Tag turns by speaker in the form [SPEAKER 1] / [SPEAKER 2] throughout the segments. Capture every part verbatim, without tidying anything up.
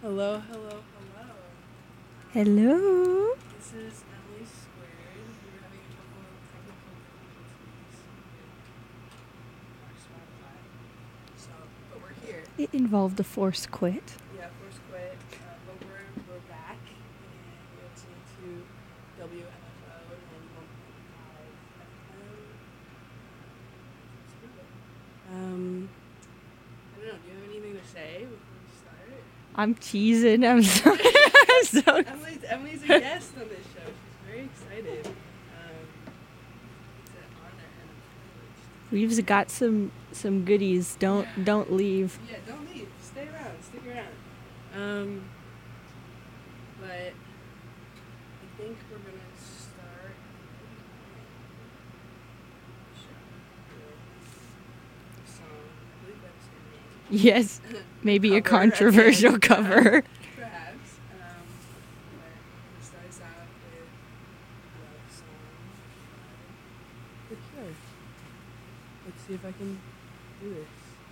[SPEAKER 1] Hello, hello, hello.
[SPEAKER 2] Hello.
[SPEAKER 1] This is Emily Squared. We're having a couple of technical difficulties with our Spotify. So, but we're here.
[SPEAKER 2] It involved a forced quit.
[SPEAKER 1] Yeah, first quit. Uh, but we're, we're back, and you're listening to W M F O ninety-one point five F M. Um, I don't know. Do you have anything to say before we start?
[SPEAKER 2] I'm teasing. I'm sorry. I'm so
[SPEAKER 1] Emily's, Emily's a guest on this show. She's very excited. Um, it's an honor and a privilege.
[SPEAKER 2] We've got some some goodies. Don't don't leave.
[SPEAKER 1] Yeah, don't leave. Stay around. Stick around. Um, but I think we're gonna start a song. I believe that's your name.
[SPEAKER 2] Yes, maybe a
[SPEAKER 1] Cover,
[SPEAKER 2] controversial
[SPEAKER 1] again.
[SPEAKER 2] cover.
[SPEAKER 1] Perhaps. Um, but it starts out with love song. by The Cure. Let's see if I can do this.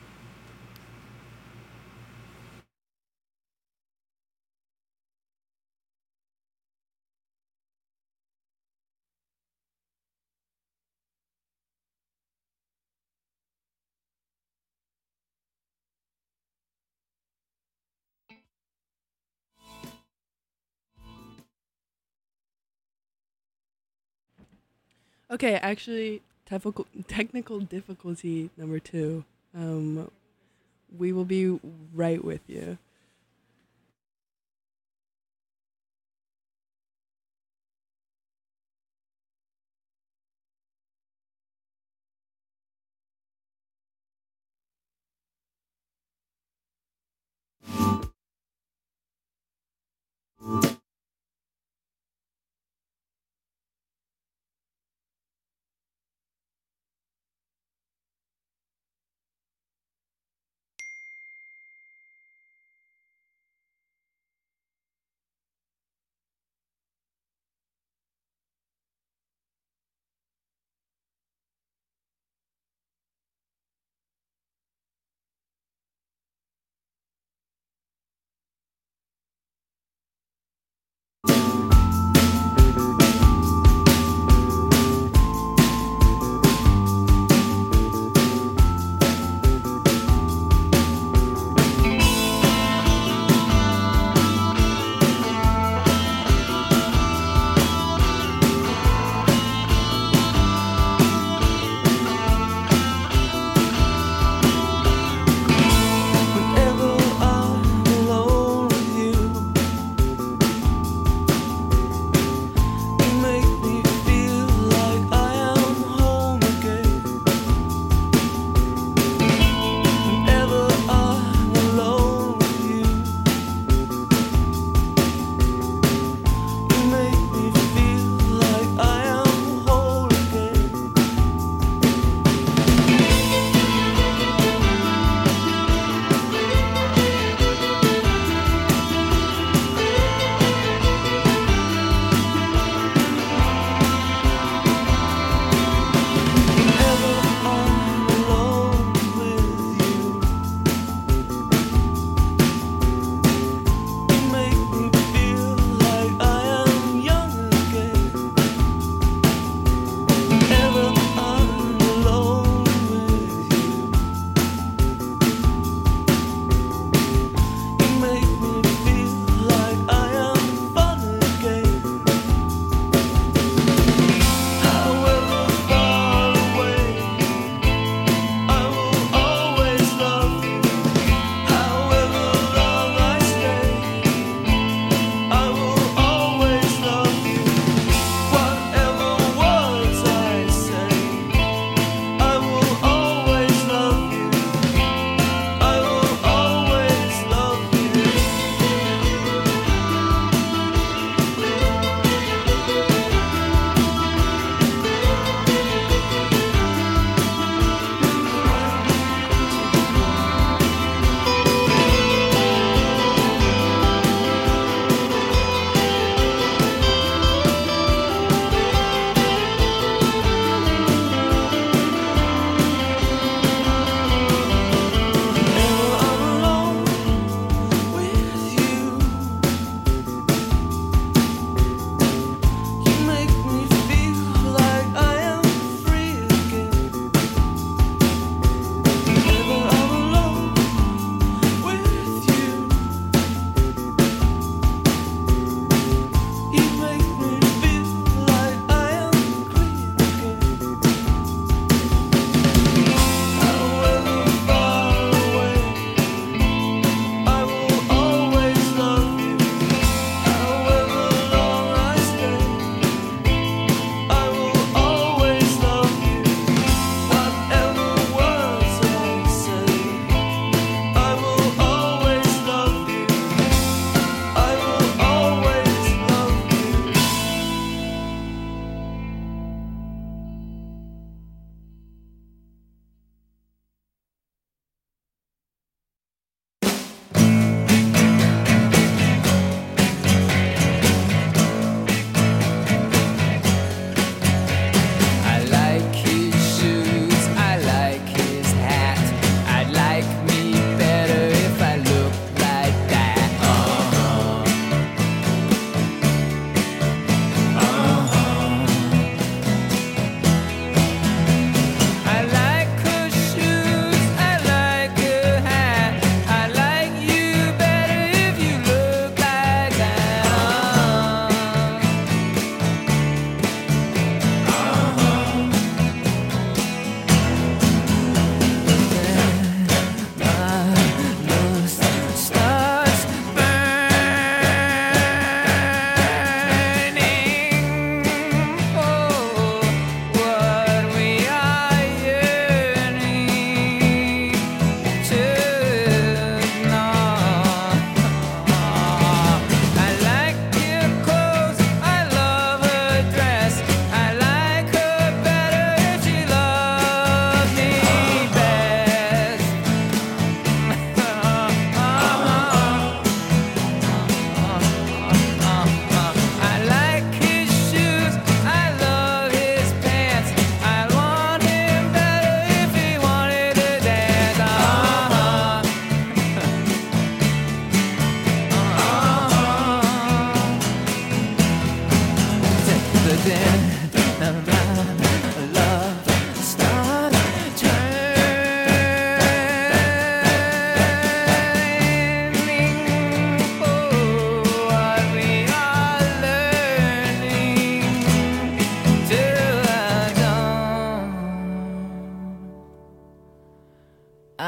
[SPEAKER 1] Okay, actually, technical technical difficulty number two. Um, we will be right with you.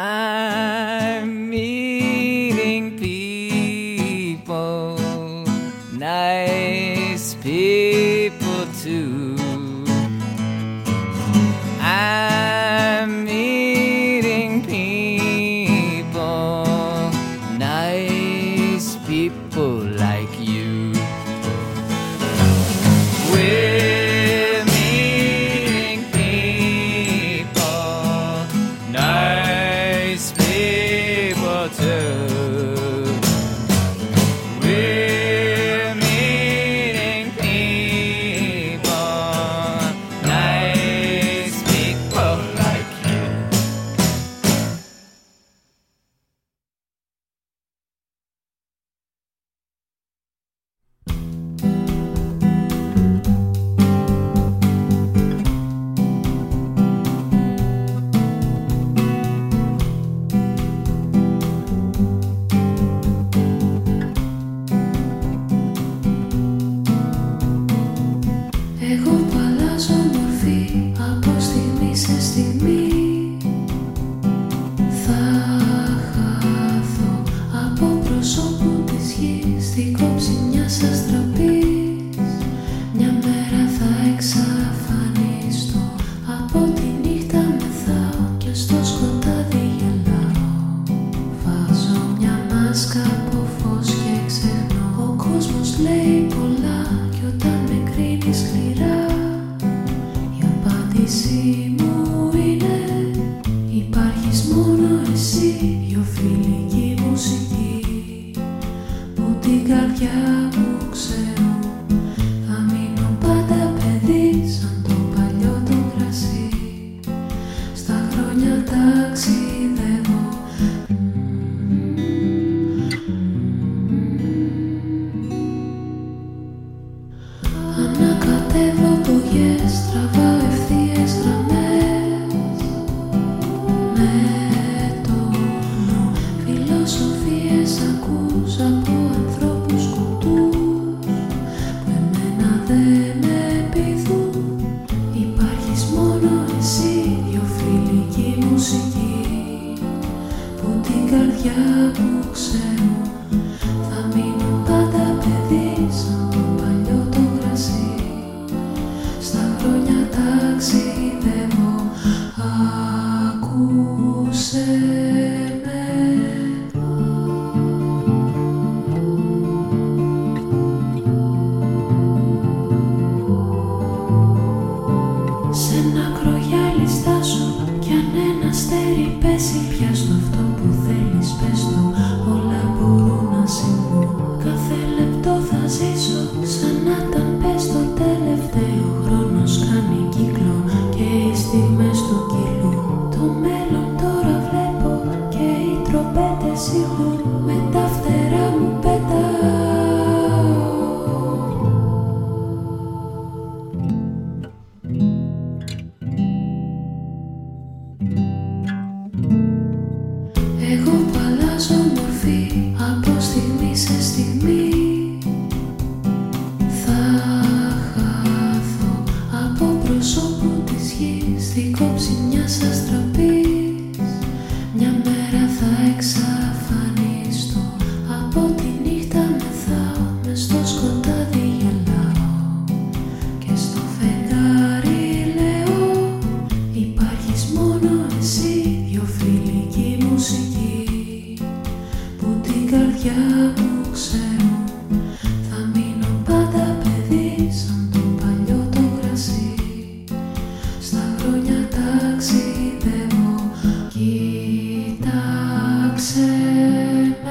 [SPEAKER 3] I'm meeting people, nice people too. I'm meeting people, nice people like you. We're meeting people, nice people too. We're meeting people, nice people like you.
[SPEAKER 4] Εγώ που αλλάζω μορφή από στιγμή σε στιγμή, θα χαθώ από προσώπου της γης στην κόψη μιας αστραπής. Μια μέρα θα εξαφανιστώ, από τη νύχτα μεθάω και στο σκοτάδι γελάω. Βάζω μια μάσκα από φως και ξεχνώ. Ο κόσμος λέει πολλά κι όταν με κρίνει σκληρά, η απάντησή μου είναι: υπάρχεις μόνο εσύ, η οφειλική μουσική που την καρδιά μου ξέρω. Θα μείνω πάντα παιδί σαν το παλιό το κρασί, στα χρόνια ταξιδεύω. Ανακατεύω πογιές, τραβάω ευθείες γραμμές, με τόνο φιλοσοφίες ακούς από ανθρώπους κουτούς που εμένα δεν με πείθουν. Υπάρχεις μόνο εσύ, η οφειλική μουσική που την καρδιά μου ξέρω. Θα μείνω πάντα παιδί σαν το παλιό το κρασί, στα χρόνια ταξιδεύω. Άκουσε με. Σ' ένα κρογιάλι στάσου κι αν ένα αστέρι πέσει, πιάσ' το αυτό που θέλεις, πες το, όλα μπορούν να συμβούν. Κάθε λεπτό θα ζήσω σαν να ήταν πες το τελευταίο. Χρόνος κάνει κύκλο και οι στιγμές του κυλούν. Το μέλλον τώρα βλέπω και οι τρομπέτες ηχούν. Με τα φτερά μου πετάω. Εγώ που αλλάζω μορφή από στιγμή σε στιγμή, θα χαθώ από προσώπου της γης στην κόψη μιας αστραπής. Μια μέρα θα εξαφανιστώ, από τη νύχτα μεθάω, μες στο σκοτάδι γελάω και στο φεγγάρι λέω: υπάρχεις μόνο εσύ, η οφειλική μουσική που την καρδιά μου ξέρω. Θα μείνω πάντα παιδί σαν το παλιό το κρασί, στα χρόνια ταξιδεύω. Κοίταξε με.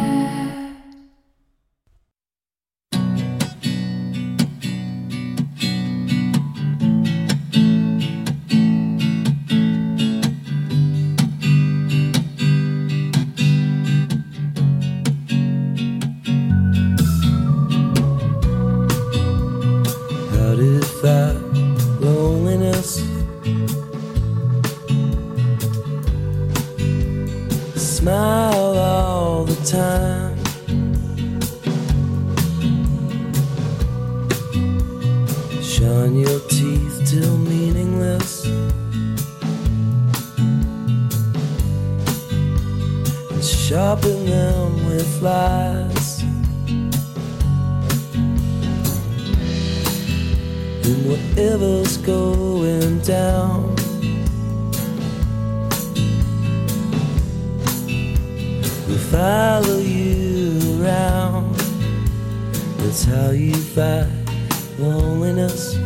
[SPEAKER 5] How did that loneliness smile all the time? Shine your teeth till meaningless. sharpen them with flies. And whatever's going down, we'll follow you around. That's how you fight loneliness.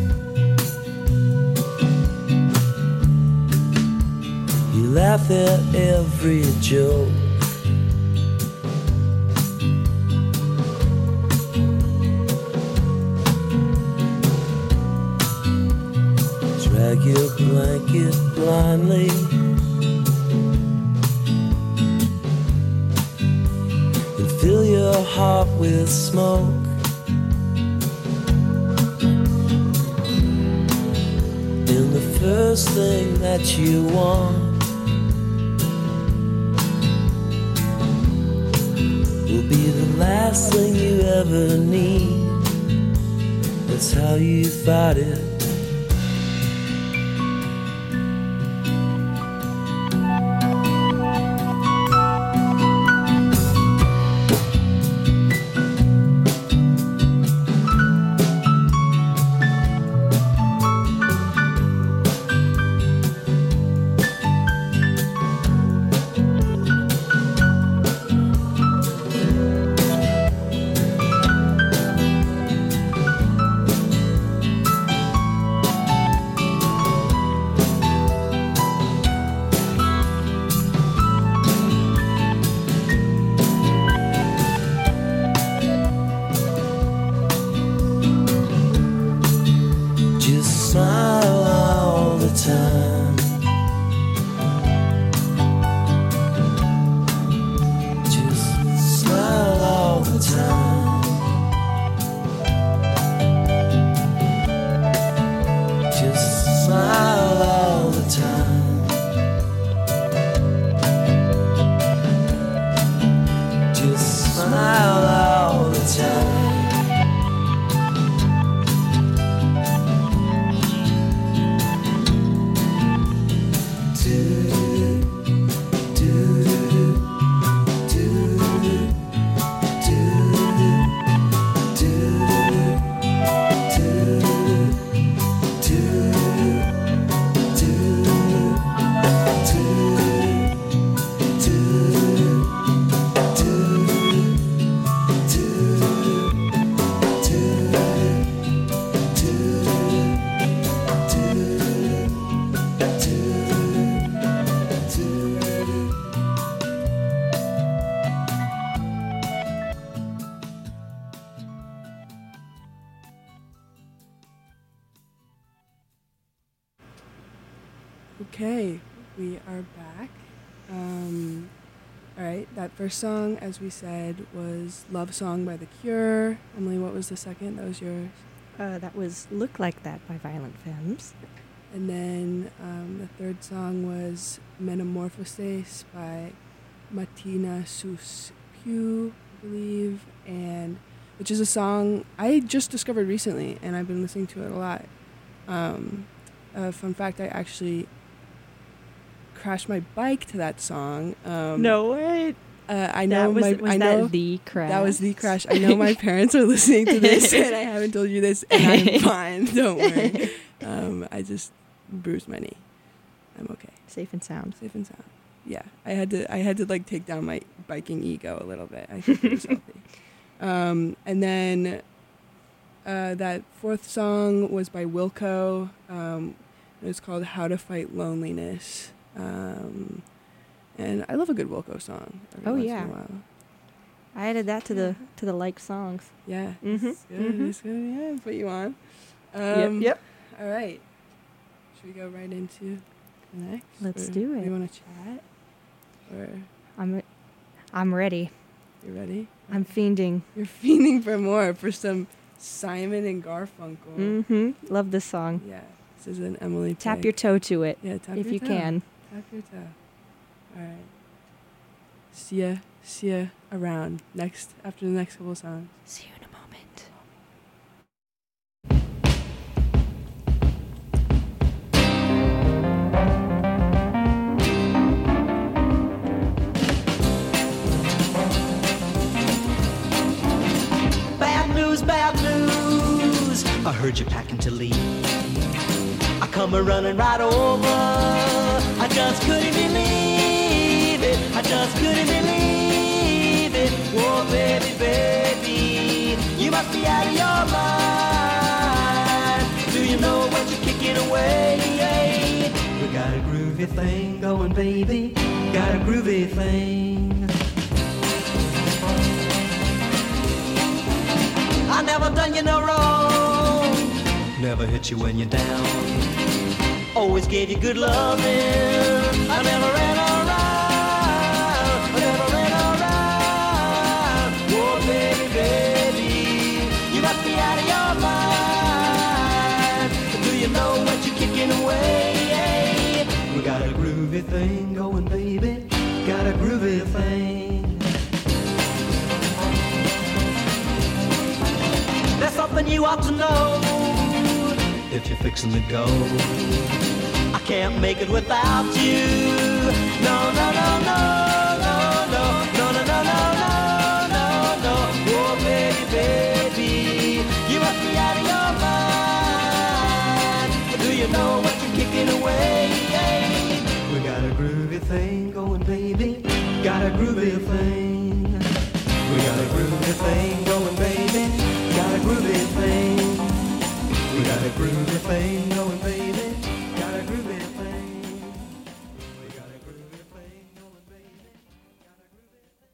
[SPEAKER 5] You laugh at every joke. Drag your blanket blindly, and fill your heart with smoke. And the first thing that you want will be the last thing you ever need. That's how you fight it.
[SPEAKER 1] Okay, we are back. Um, all right, that first song, as we said, was Love Song by The Cure. Emily, what was the second? That was yours.
[SPEAKER 2] Uh, that was Look Like That by Violent Femmes.
[SPEAKER 1] And then um, the third song was Metamorphoses by Martina Sus Pugh, I believe, and which is a song I just discovered recently, and I've been listening to it a lot. Um, uh, fun fact, I actually crashed my bike to that song. Um,
[SPEAKER 2] no way.
[SPEAKER 1] Uh, I know
[SPEAKER 2] that was,
[SPEAKER 1] my.
[SPEAKER 2] was
[SPEAKER 1] I know
[SPEAKER 2] that the crash.
[SPEAKER 1] That was the crash. I know my parents are listening to this, and I haven't told you this, and I'm fine. Don't worry. Um, I just bruised my knee. I'm okay.
[SPEAKER 2] Safe and sound.
[SPEAKER 1] Safe and sound. Yeah, I had to. I had to like take down my biking ego a little bit. I think it was healthy. Um, and then uh, that fourth song was by Wilco. Um, it was called "How to Fight Loneliness." Um, and I love a good Wilco song. every
[SPEAKER 2] Oh,
[SPEAKER 1] once
[SPEAKER 2] yeah.
[SPEAKER 1] in a while.
[SPEAKER 2] I added that to the to the like songs.
[SPEAKER 1] Yeah.
[SPEAKER 2] Mhm,
[SPEAKER 1] It's good.
[SPEAKER 2] mhm.
[SPEAKER 1] It's good. Yeah, put you on.
[SPEAKER 2] Yep,
[SPEAKER 1] Um,
[SPEAKER 2] yep.
[SPEAKER 1] All right. Should we go right into the next?
[SPEAKER 2] Let's
[SPEAKER 1] Or
[SPEAKER 2] do
[SPEAKER 1] Do
[SPEAKER 2] it.
[SPEAKER 1] you want to chat? Or
[SPEAKER 2] I'm I'm ready.
[SPEAKER 1] you ready?
[SPEAKER 2] I'm fiending.
[SPEAKER 1] You're fiending for more, for some Simon and Garfunkel.
[SPEAKER 2] Mm-hmm. Love this song.
[SPEAKER 1] Yeah. This is an Emily
[SPEAKER 2] Tap
[SPEAKER 1] pick.
[SPEAKER 2] your toe to it
[SPEAKER 1] Yeah, tap
[SPEAKER 2] if
[SPEAKER 1] your
[SPEAKER 2] you
[SPEAKER 1] toe.
[SPEAKER 2] can.
[SPEAKER 1] Tap your toe. All right. See ya. See ya around. Next, after the next couple songs.
[SPEAKER 2] See you in a moment.
[SPEAKER 6] bad news. I heard you're packing to leave. I come a running right over. I just couldn't believe it. I just couldn't believe it. Oh, baby, baby, you must be out of your mind. Do you know what you're kicking away? We got a groovy thing going, baby. Got a groovy thing. I never done you no wrong. Never hit you when you're down. Always gave you good loving. I never ran around. I never ran around. Oh, baby, baby, you must be out of your mind. Do you know what you're kicking away? We got a groovy thing going, baby. Got a groovy thing. There's something you ought to know if you're fixing to go. I can't make it without you. No, no, no, no, no, no, no, no, no, no, no, no, no. Oh, baby, baby, you must be out of your mind. Do you know what you're kicking away? We got a groovy thing going, baby. Got a groovy thing. We got a groovy thing going, baby. Got a groovy thing. We got a groovy thing going, baby. Got a groovy thing. We got a groovy thing going, baby. Got a groovy thing.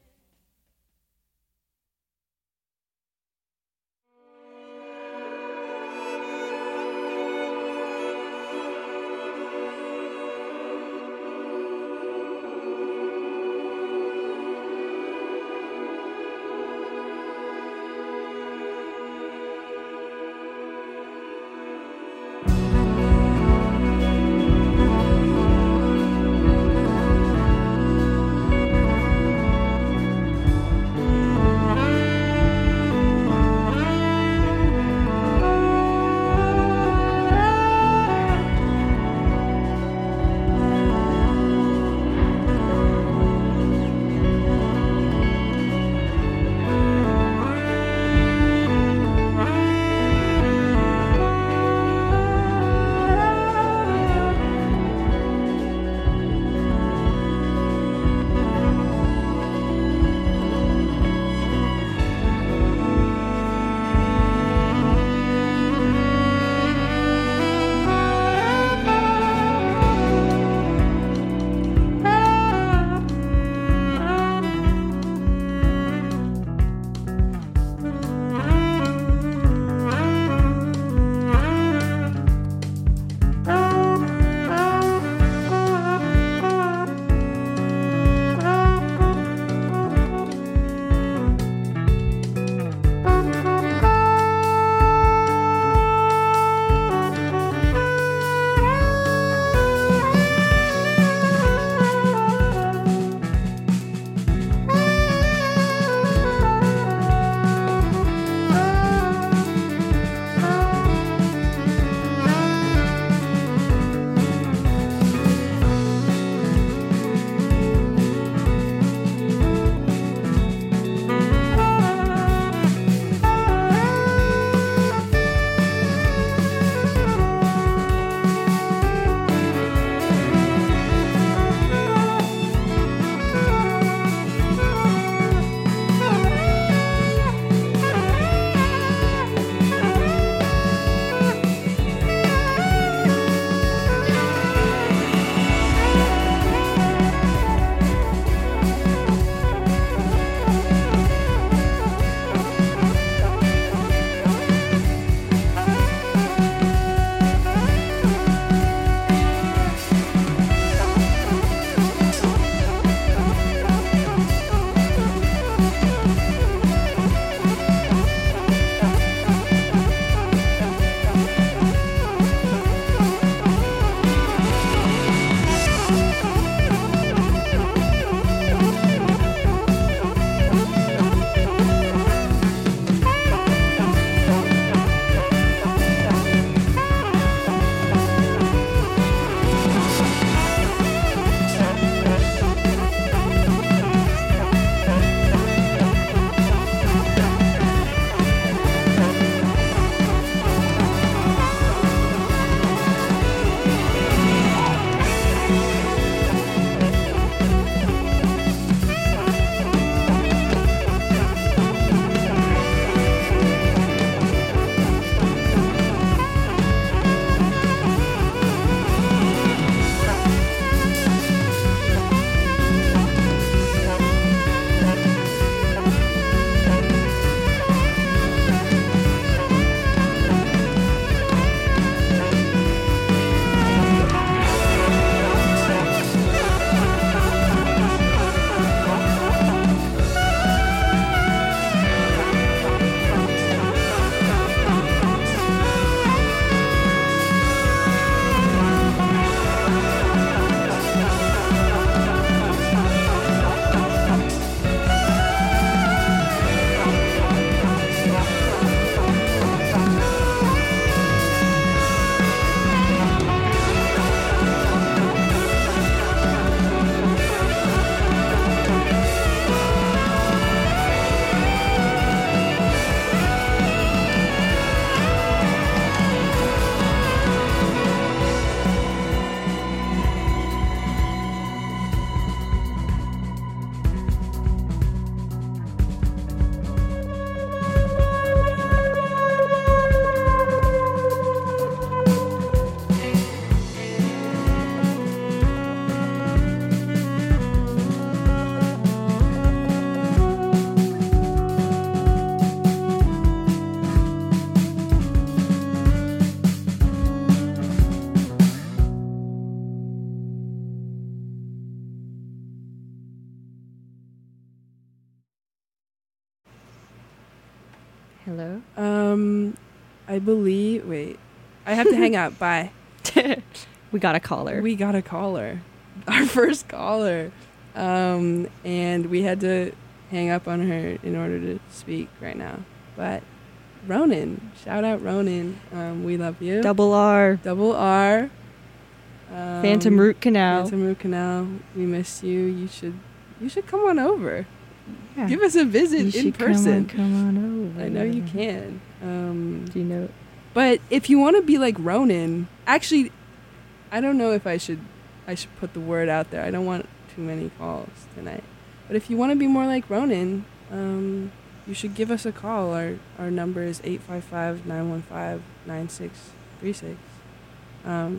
[SPEAKER 2] Hello.
[SPEAKER 1] Um, I believe. Wait, I have to hang up. Bye.
[SPEAKER 2] We got a caller.
[SPEAKER 1] We got a caller, our first caller, um, and we had to hang up on her in order to speak right now. But Ronan, shout out Ronan. Um, we love you.
[SPEAKER 2] Double R.
[SPEAKER 1] Double R. Um,
[SPEAKER 2] Phantom Root Canal.
[SPEAKER 1] Phantom Root Canal. We miss you. You should. You should come on over.
[SPEAKER 2] Yeah.
[SPEAKER 1] Give us a visit
[SPEAKER 2] You
[SPEAKER 1] in
[SPEAKER 2] should
[SPEAKER 1] person.
[SPEAKER 2] Come on, come on over.
[SPEAKER 1] I know you can. Um,
[SPEAKER 2] Do you know?
[SPEAKER 1] But if you want to be like Ronan, actually, I don't know if I should. I should put the word out there. I don't want too many calls tonight. But if you want to be more like Ronan, um, you should give us a call. Our our number is eight five five, nine one five, nine six three six. Um.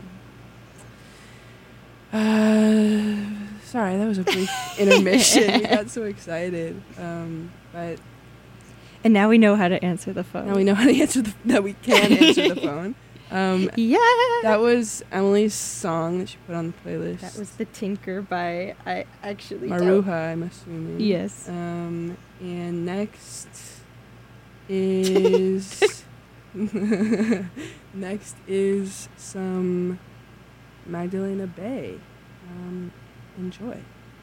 [SPEAKER 1] Uh, sorry, that was a brief intermission. We got so excited. Um, but
[SPEAKER 2] And now we know how to answer the phone.
[SPEAKER 1] now we know how to answer the. That we can answer the phone. Um,
[SPEAKER 2] Yeah.
[SPEAKER 1] That was Emily's song that she put on the playlist.
[SPEAKER 2] That was The Tinker by, I actually don't-
[SPEAKER 1] Maruha, I'm assuming.
[SPEAKER 2] Yes.
[SPEAKER 1] Um, and next is next is some Magdalena Bay. Um, enjoy.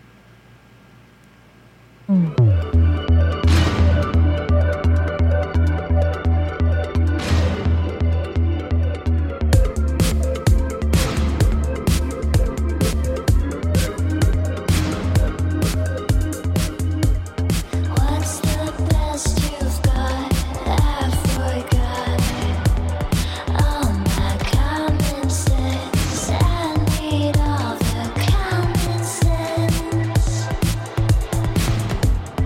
[SPEAKER 4] What's the best you've got? I forgot all my common sense. I need all the common sense.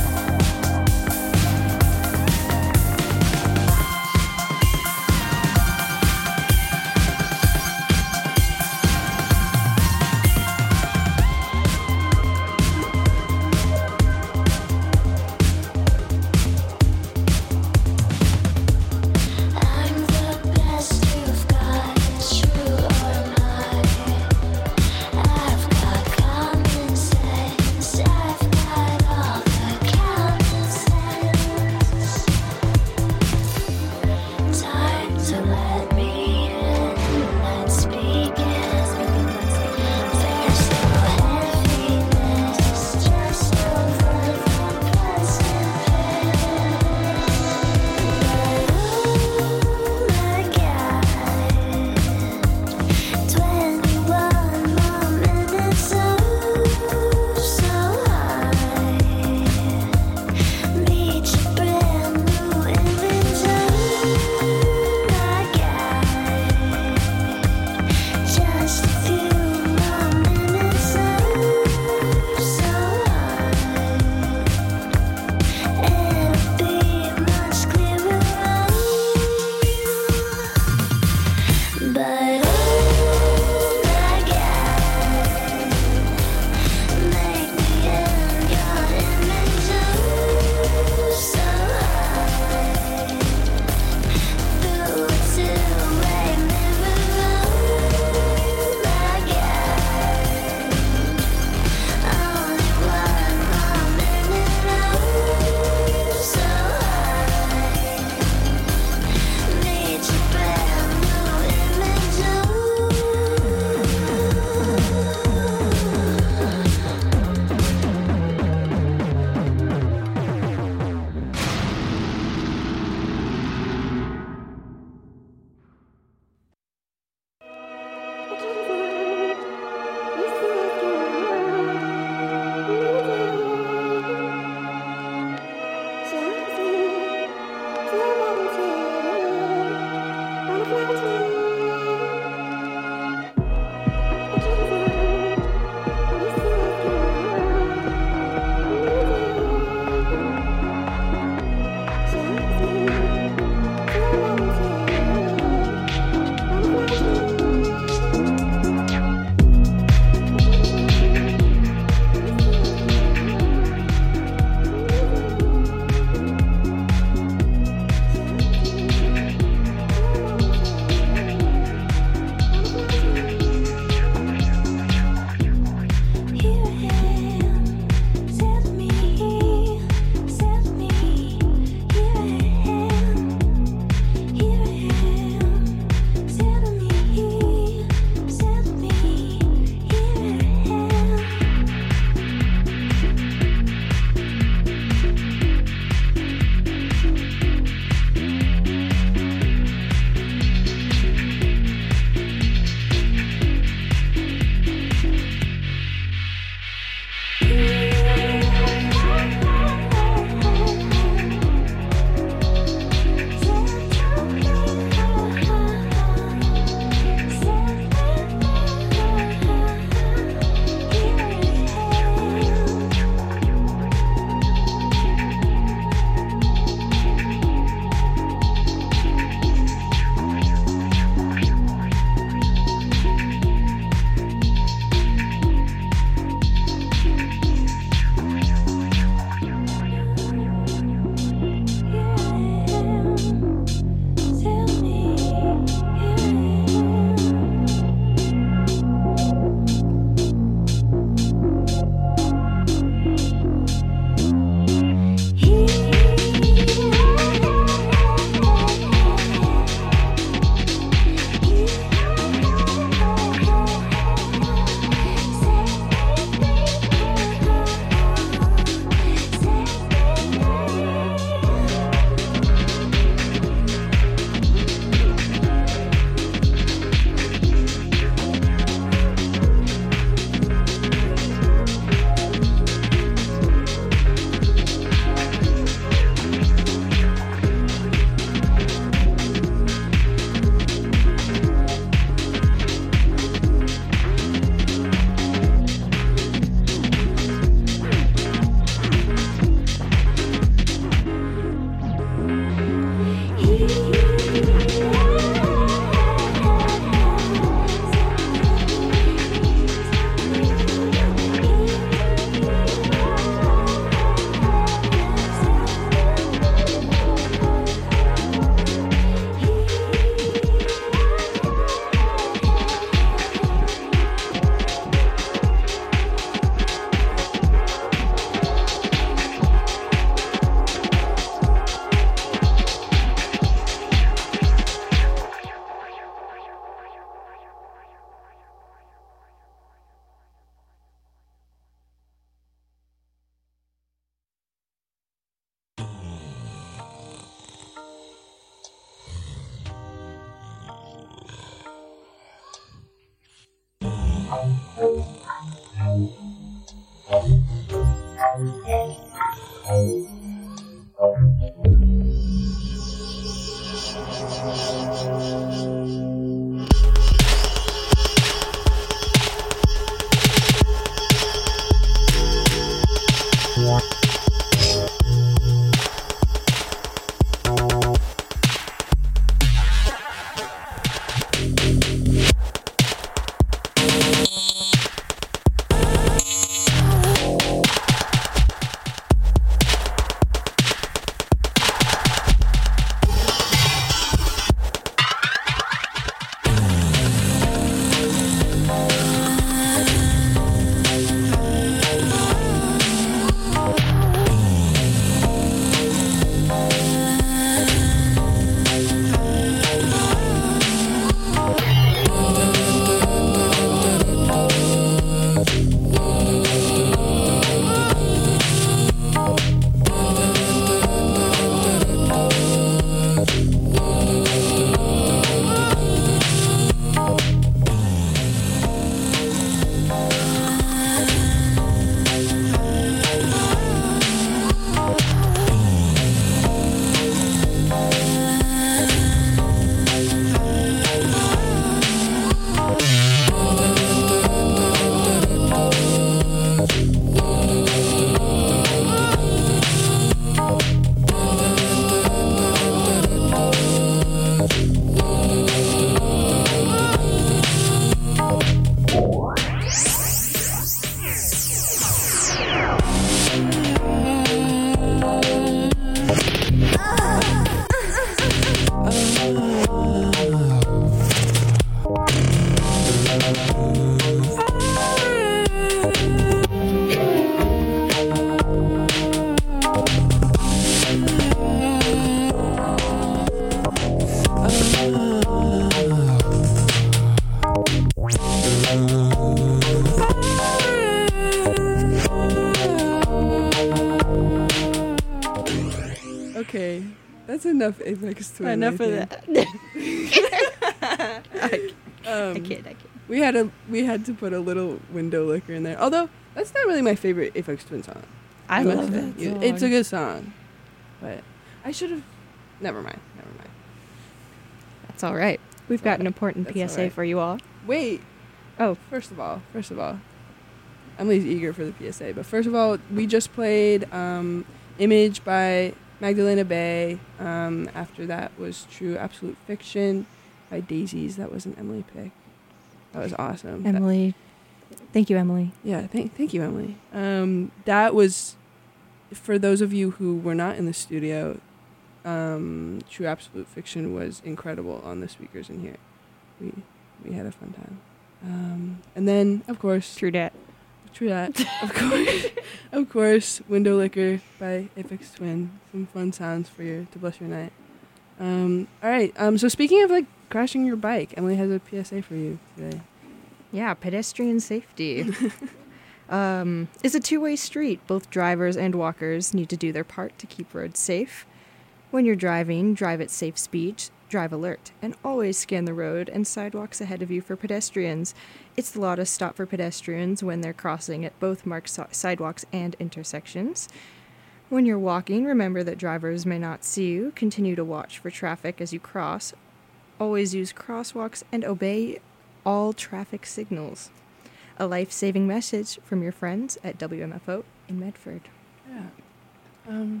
[SPEAKER 1] That's enough Aphex Twin.
[SPEAKER 2] Enough
[SPEAKER 1] I
[SPEAKER 2] of
[SPEAKER 1] think.
[SPEAKER 2] that. I,
[SPEAKER 1] Um,
[SPEAKER 2] I kid, I kid.
[SPEAKER 1] We had a we had to put a little window licker in there. Although that's not really my favorite Aphex Twin song.
[SPEAKER 2] I
[SPEAKER 1] must
[SPEAKER 2] love
[SPEAKER 1] say.
[SPEAKER 2] that
[SPEAKER 1] It-
[SPEAKER 2] song.
[SPEAKER 1] It's a good song, but I should have. Never mind. Never mind.
[SPEAKER 2] That's all right. We've got an important
[SPEAKER 1] That's
[SPEAKER 2] P S A
[SPEAKER 1] all right.
[SPEAKER 2] for you all.
[SPEAKER 1] Wait.
[SPEAKER 2] Oh.
[SPEAKER 1] First of all, first of all, Emily's eager for the P S A. But first of all, we just played um, "Image" by Magdalena Bay. Um, after that was "True Absolute Fiction" by Daisies. That was an Emily pick. That was awesome. That-
[SPEAKER 2] Emily. Thank you, Emily.
[SPEAKER 1] Yeah, thank thank you, Emily. Um, that was, for those of you who were not in the studio, um, True Absolute Fiction was incredible on the speakers in here. We we had a fun time. Um, and then, of course,
[SPEAKER 2] True dat.
[SPEAKER 1] True that. Of course, of course, Window Licker by Aphex Twin. Some fun sounds for your to bless your night. Um, all right. Um, so speaking of like crashing your bike, Emily has a P S A for you today.
[SPEAKER 2] Yeah, pedestrian safety. um, it's a two-way street. Both drivers and walkers need to do their part to keep roads safe. When you're driving, drive at safe speed, drive alert, and always scan the road and sidewalks ahead of you for pedestrians. It's the law to stop for pedestrians when they're crossing at both marked si- sidewalks and intersections. When you're walking, remember that drivers may not see you. Continue to watch for traffic as you cross. Always use crosswalks and obey all traffic signals. A life-saving message from your friends at W M F O in Medford.
[SPEAKER 1] Yeah. Um.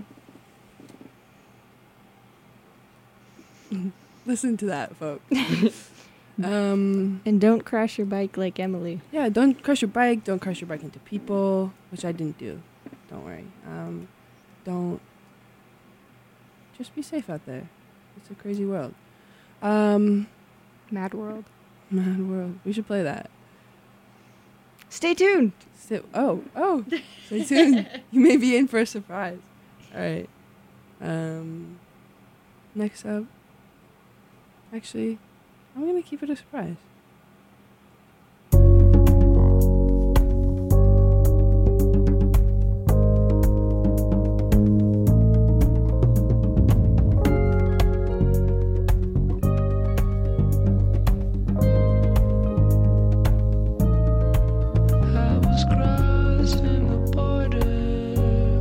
[SPEAKER 1] Listen to that, folks. um.
[SPEAKER 2] And don't crash your bike like Emily.
[SPEAKER 1] Yeah. Don't crash your bike. Don't crash your bike into people, which I didn't do. Don't worry. Um. Don't. Just be safe out there. It's a crazy world. Um.
[SPEAKER 2] Mad World.
[SPEAKER 1] Mad world. We should play that.
[SPEAKER 2] Stay tuned.
[SPEAKER 1] Sit. Oh. Oh. Stay tuned. You may be in for a surprise. All right. Um. Next up. Actually, I'm gonna keep it a surprise.
[SPEAKER 7] I was crossing the border.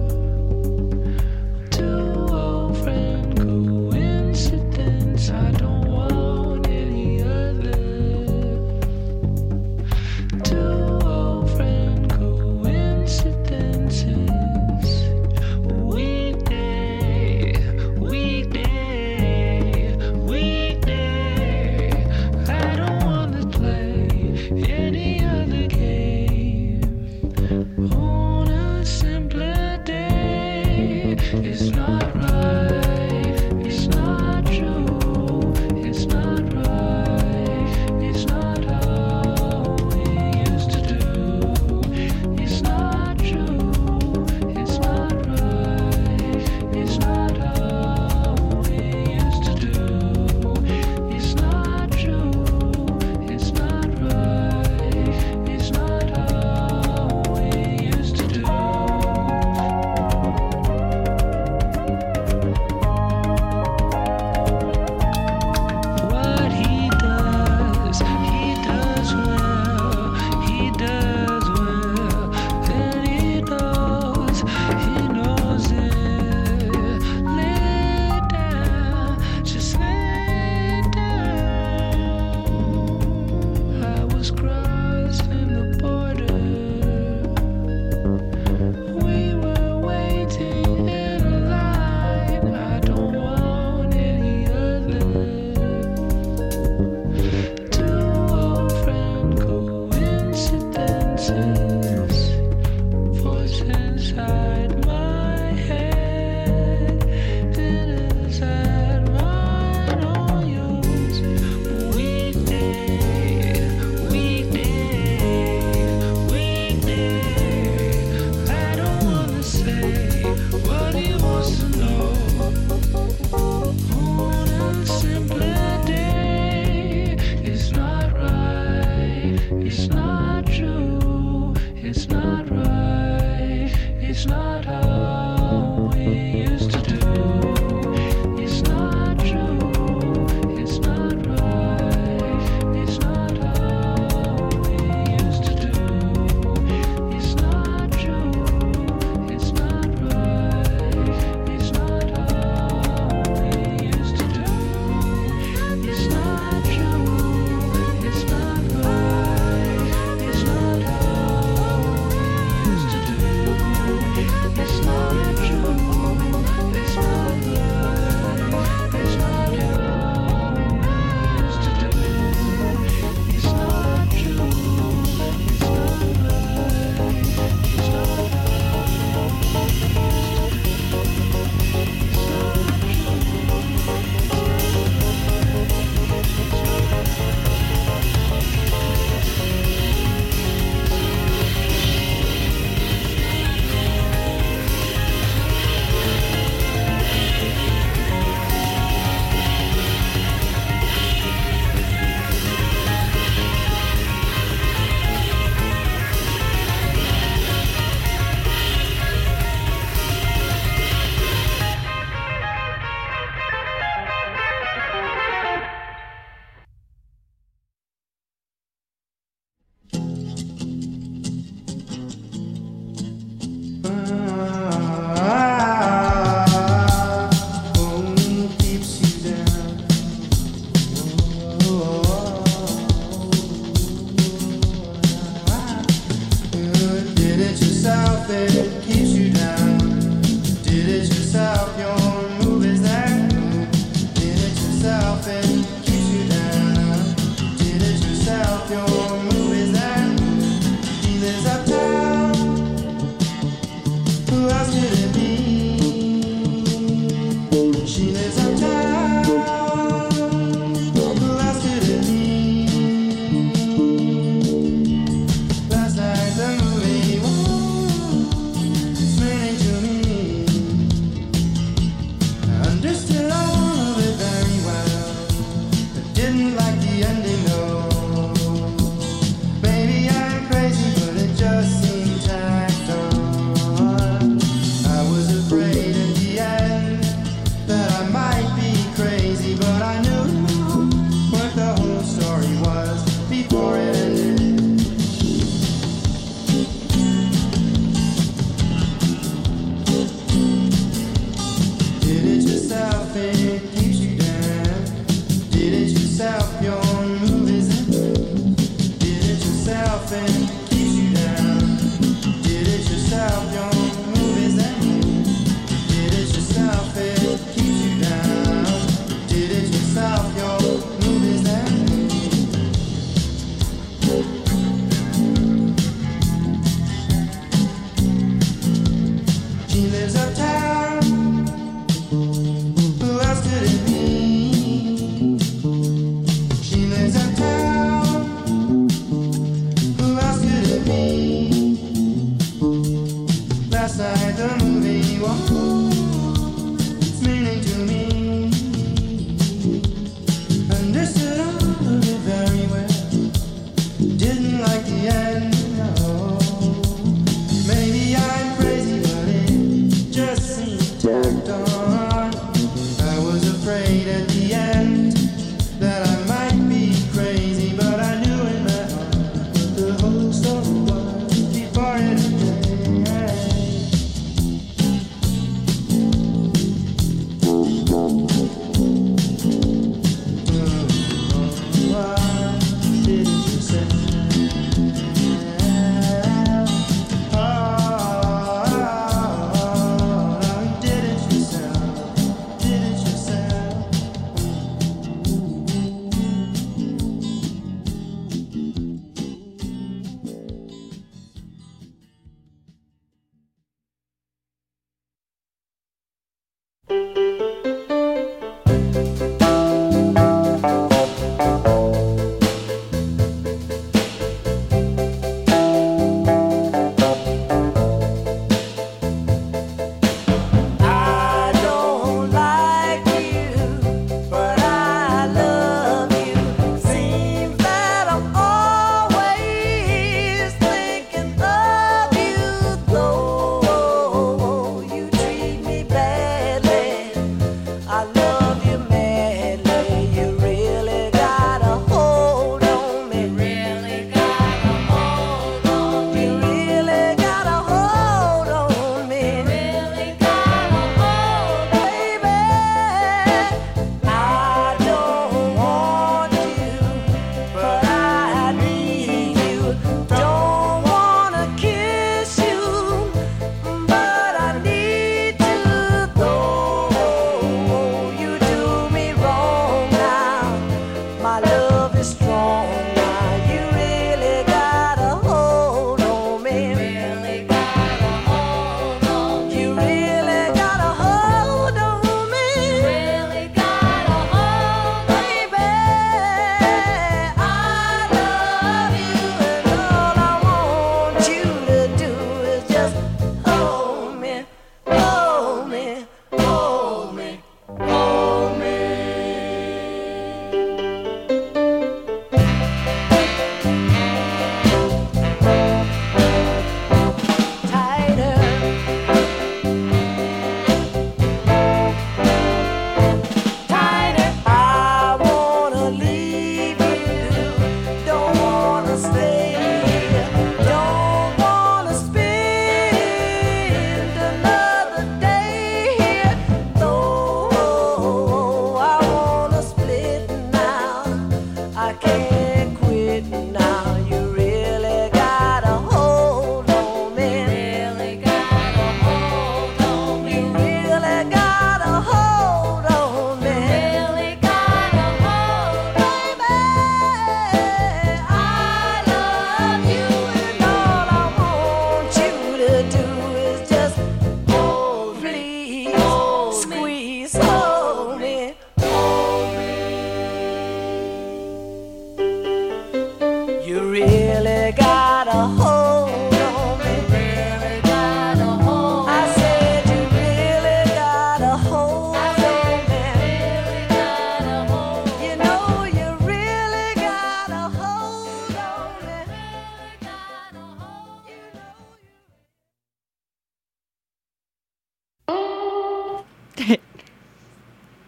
[SPEAKER 7] Two old friend coincidence. I don't want any other.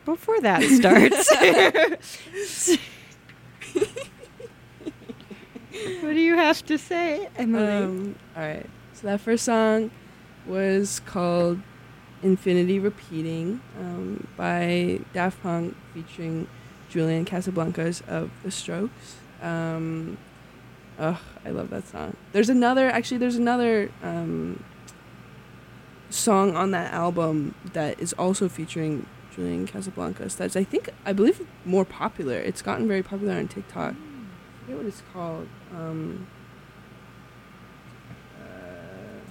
[SPEAKER 2] before that starts. What do you have to say, Emily?
[SPEAKER 1] Um, all right. So that first song was called Infinity Repeating um, by Daft Punk featuring Julian Casablancas of The Strokes. Um, oh, I love that song. There's another, actually, there's another um, song on that album that is also featuring Julian Casablancas that's, I think, I believe, more popular. It's gotten very popular on TikTok. I forget what it's called. Um, uh,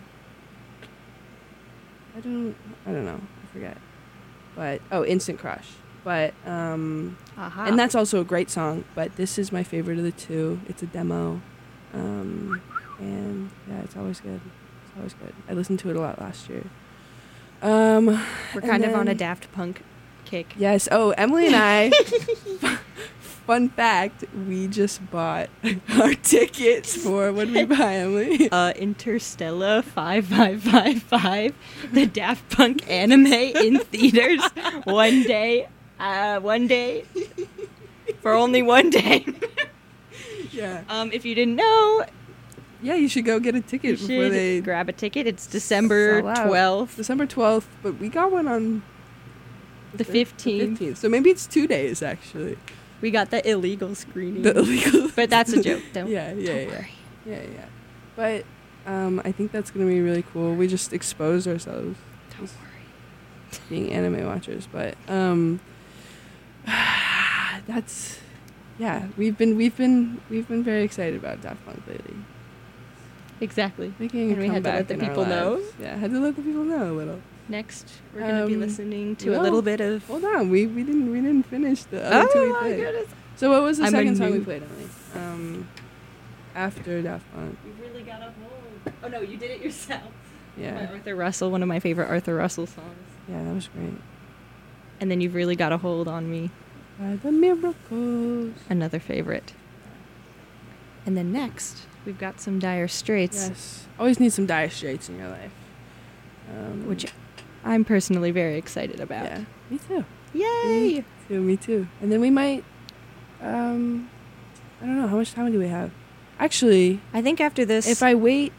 [SPEAKER 1] I don't, I don't know. I forget. But, oh, Instant Crush. But, um,
[SPEAKER 2] Aha.
[SPEAKER 1] and that's also a great song, but this is my favorite of the two. It's a demo. Um, and, yeah, it's always good. It's always good. I listened to it a lot last year. Um,
[SPEAKER 2] We're
[SPEAKER 1] and
[SPEAKER 2] kind of on a
[SPEAKER 1] then-
[SPEAKER 2] Daft Punk kick.
[SPEAKER 1] Yes. Oh, Emily and I, fun fact, we just bought our tickets for, what did we buy, Emily?
[SPEAKER 2] Uh, Interstellar five five five five, the Daft Punk anime in theaters one day, uh, one day, for only one day.
[SPEAKER 1] Yeah.
[SPEAKER 2] Um, if you didn't know,
[SPEAKER 1] Yeah, you should go get a ticket
[SPEAKER 2] you
[SPEAKER 1] before
[SPEAKER 2] should
[SPEAKER 1] they...
[SPEAKER 2] grab a ticket. It's December
[SPEAKER 1] sell out.
[SPEAKER 2] twelfth.
[SPEAKER 1] December twelfth, but we got one on...
[SPEAKER 2] The
[SPEAKER 1] fif-
[SPEAKER 2] fifteenth.
[SPEAKER 1] fifteenth. So maybe it's two days, actually.
[SPEAKER 2] We got the illegal screening.
[SPEAKER 1] The illegal...
[SPEAKER 2] But that's a joke. Don't,
[SPEAKER 1] Yeah, yeah,
[SPEAKER 2] don't
[SPEAKER 1] yeah.
[SPEAKER 2] worry.
[SPEAKER 1] Yeah, yeah. But um, I think that's going to be really cool. We just exposed ourselves
[SPEAKER 2] Don't worry.
[SPEAKER 1] being anime watchers, but um, that's yeah. We've been we've been we've been very excited about Daft Punk lately.
[SPEAKER 2] Exactly.
[SPEAKER 1] Making
[SPEAKER 2] And
[SPEAKER 1] a
[SPEAKER 2] we had to
[SPEAKER 1] comeback
[SPEAKER 2] let the
[SPEAKER 1] in our
[SPEAKER 2] people know.
[SPEAKER 1] lives. Yeah, had to let the people know a little.
[SPEAKER 2] Next, we're going to be
[SPEAKER 1] Um,
[SPEAKER 2] listening to
[SPEAKER 1] no.
[SPEAKER 2] a little bit of...
[SPEAKER 1] Hold on, we we didn't we didn't finish the other two we
[SPEAKER 2] Oh my
[SPEAKER 1] played.
[SPEAKER 2] goodness.
[SPEAKER 1] So what was the
[SPEAKER 2] I'm a
[SPEAKER 1] second song we
[SPEAKER 2] noob.
[SPEAKER 1] played, Emily? Um, after Daft Punk.
[SPEAKER 2] You really got a hold. Oh no, you did it yourself. By
[SPEAKER 1] Yeah,
[SPEAKER 2] Arthur Russell, one of my favorite Arthur Russell songs.
[SPEAKER 1] yeah, that was great.
[SPEAKER 2] And then You've Really Got a Hold on Me,
[SPEAKER 1] By the miracles.
[SPEAKER 2] another favorite. And then next, we've got some Dire Straits,
[SPEAKER 1] Yes, always need some Dire Straits in your life. Um,
[SPEAKER 2] which I'm personally very excited about.
[SPEAKER 1] yeah, me too.
[SPEAKER 2] Yay!
[SPEAKER 1] Me too. Me too. And then we might. Um, I don't know how much time do we have. Actually,
[SPEAKER 2] I think after this,
[SPEAKER 1] if I wait,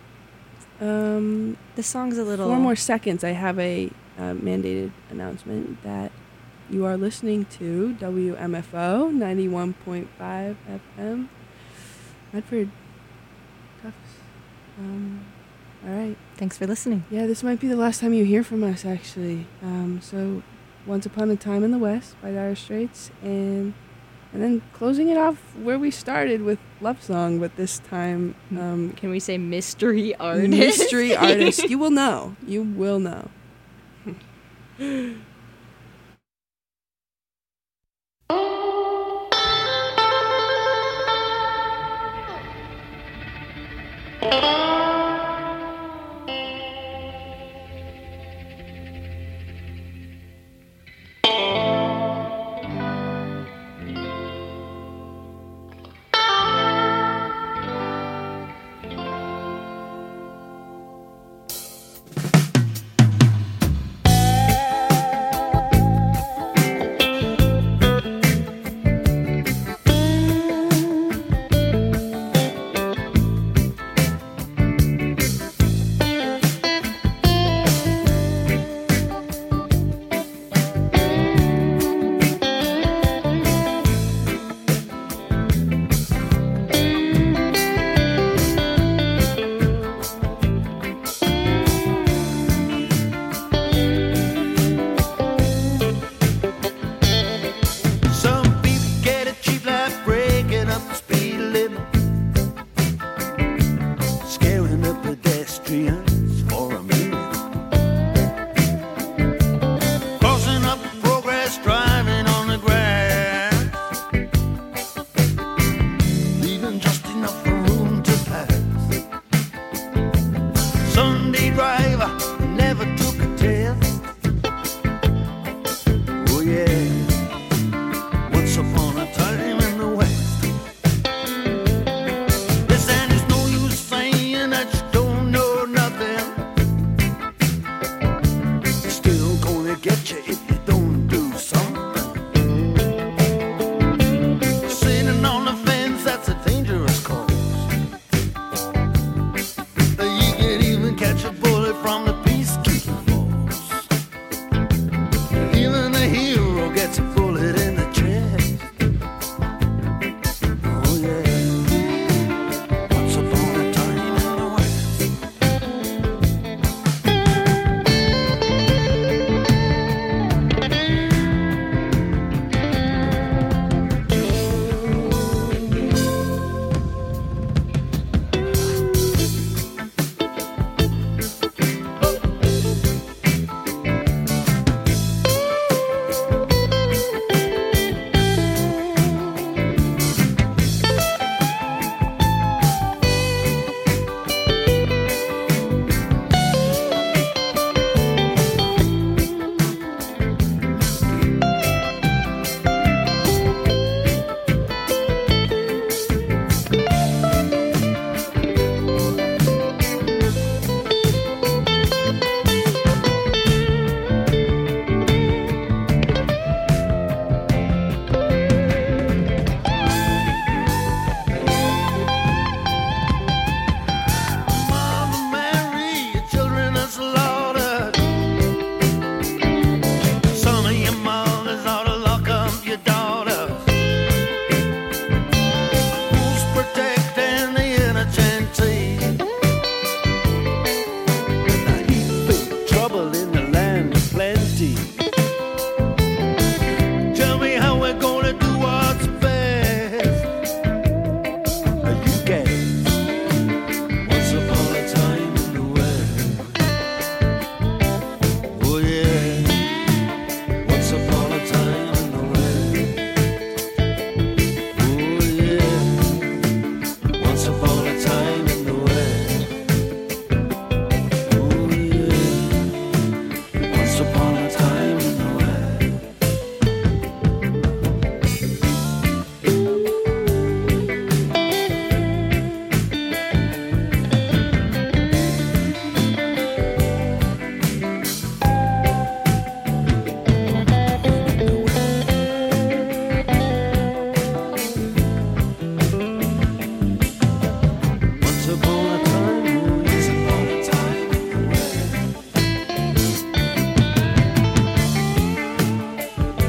[SPEAKER 1] um,
[SPEAKER 2] the song's a little...
[SPEAKER 1] four more seconds, I have a uh, mandated announcement that you are listening to W M F O ninety-one point five F M, Medford. Tufts. Um, all right.
[SPEAKER 2] Thanks for listening.
[SPEAKER 1] Yeah, this might be the last time you hear from us, actually. Um, so, Once Upon a Time in the West by Dire Straits, and and then closing it off where we started with Love Song, but this time um,
[SPEAKER 2] Can we say mystery artist?
[SPEAKER 1] mystery artist. You will know. You will know.